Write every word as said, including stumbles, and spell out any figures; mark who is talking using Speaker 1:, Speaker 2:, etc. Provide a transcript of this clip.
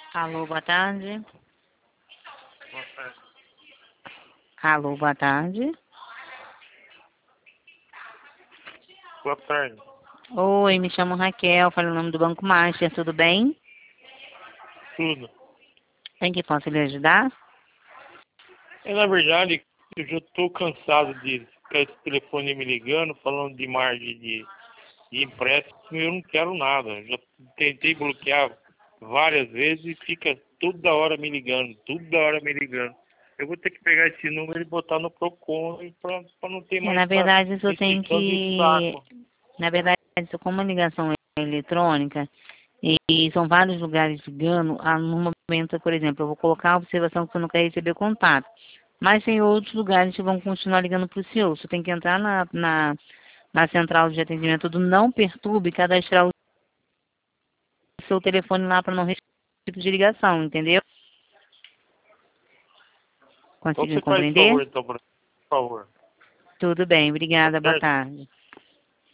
Speaker 1: Alô, boa tarde.
Speaker 2: Boa tarde.
Speaker 1: Alô, boa tarde.
Speaker 2: Boa tarde.
Speaker 1: Oi, me chamo Raquel, falo o nome do Banco Master, tudo bem?
Speaker 2: Tudo.
Speaker 1: Em que posso lhe ajudar?
Speaker 2: É, na verdade, eu já estou cansado de ficar esse telefone me ligando, falando de margem de, de empréstimo. Eu não quero nada. Já tentei bloquear várias vezes e fica toda hora me ligando, toda hora me ligando. Eu vou ter que pegar esse número e botar no Procon para não ter
Speaker 1: É,
Speaker 2: mais
Speaker 1: na
Speaker 2: essa
Speaker 1: verdade, isso tem
Speaker 2: encheção de
Speaker 1: que...
Speaker 2: saco.
Speaker 1: Na verdade, isso como uma ligação eletrônica, e, e são vários lugares ligando, ah, no momento, por exemplo, eu vou colocar a observação que você não quer receber contato. Mas tem outros lugares que vão continuar ligando para o senhor. Você tem que entrar na, na, na central de atendimento do Não Perturbe e cadastrar o seu telefone lá para não receber esse tipo de ligação, entendeu?
Speaker 2: Então
Speaker 1: Conseguiu
Speaker 2: você faz esse
Speaker 1: compreender?
Speaker 2: favor, então, por favor.
Speaker 1: Tudo bem,
Speaker 2: Tá
Speaker 1: obrigada, boa
Speaker 2: certo?
Speaker 1: tarde.